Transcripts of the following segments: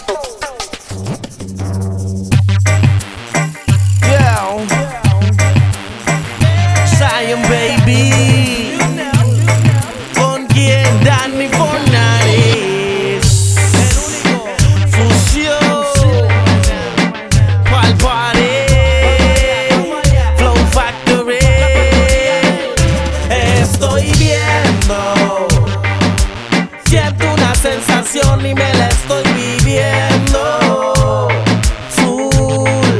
Yo, Zion baby. ¿Con quién? Danny Fornaris. Fusión. Pal Party. Flow Factory. Estoy viendo. Siento una sensación y me la estoy viviendo. Full.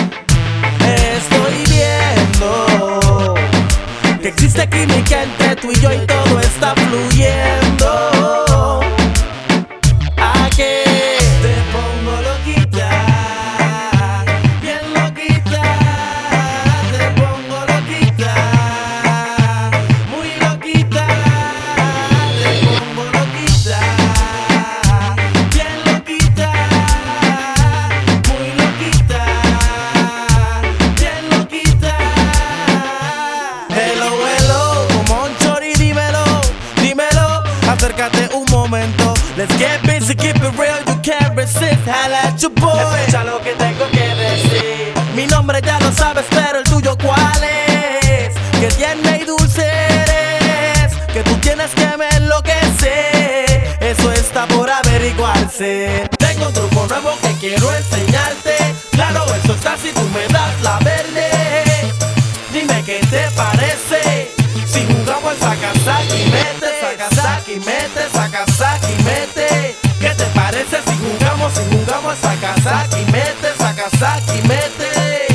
Estoy viendo que existe química entre tú y yo y todo está fluyendo. ¿A qué? Te pongo loquita, bien loquita. Te pongo loquita, muy loquita. Te pongo loquita, bien loquita, muy loquita, bien loquita. Hello, hello, come on, shorty, dímelo, dímelo. Acércate un momento. Let's get busy, keep it real, you can't resist. Holla at your boy. Escucha lo que tengo que decir. Mi nombre ya lo sabes, pero el tuyo ¿cuál es? Que tierna y dulce eres, que tú tienes que me enloquecer. Eso está por averiguarse. Tengo un truco nuevo que quiero enseñarte. Claro, eso está si tú me das la verde. Dime qué te parece si jugamos Sakazaki mete, Sakazaki mete, Sakazaki mete. ¿Qué te parece si jugamos Sakazaki mete, Sakazaki mete?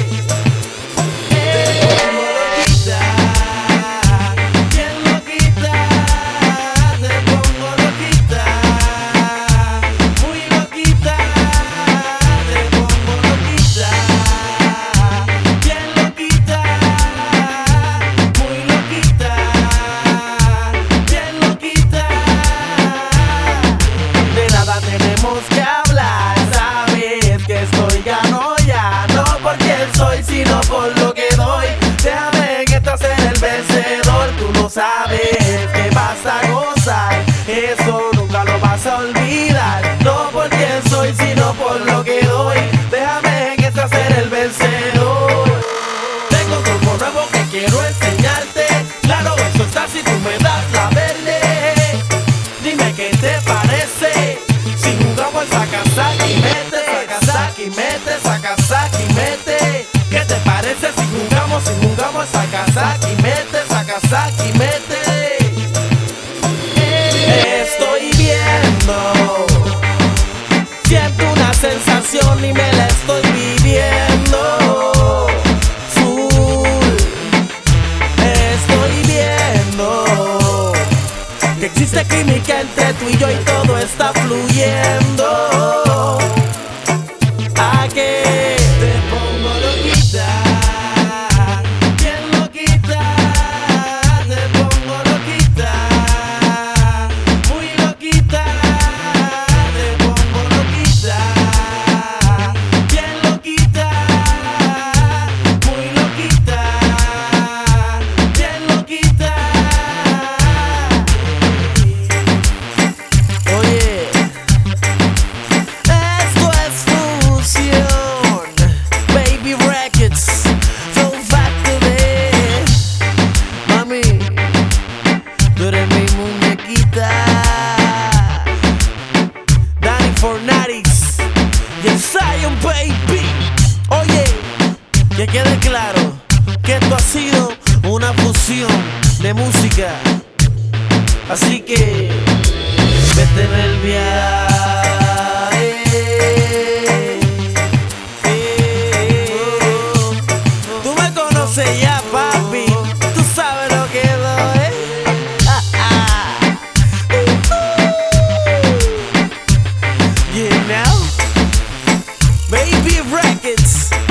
Te pongo loquita, bien loquita. Te pongo loquita, muy loquita. Te pongo loquita, bien loquita, muy loquita, bien loquita. De nada tenemos que hablar, sabes que estoy gano ya. No por quién soy, sino por lo que doy. Déjame que esto ser el vencedor. Tú lo sabes que vas a gozar, eso nunca lo vas a olvidar. No por quién soy, sino por lo que doy. Déjame que esto ser el vencedor. Tengo un truco nuevo que quiero enseñarte. Claro, eso está si tú me das la verde. Dime qué te parece si jugamos Sakazaki mete, Sakazaki mete, Sakazaki mete. ¿Qué te parece si jugamos Sakazaki mete, Sakazaki mete? Estoy viendo, siento una sensación y me la estoy viviendo. Full. Estoy viendo que existe química entre tú y yo y todo está fluyendo. ¿A qué? Te pongo loquita, bien loquita. Te pongo loquita, muy loquita. Te pongo loquita, bien loquita, muy loquita, bien loquita. Oye, esto es Fusión, Baby Records, Flow Factory. Mami, tú eres mi muñequita. Danny Fornaris y el Zion baby. Oye, que quede claro que esto ha sido una fusión de música. Así que vete en el viaje. Tú me conoces ya, papi. Tú sabes lo que doy. You know, Baby Records.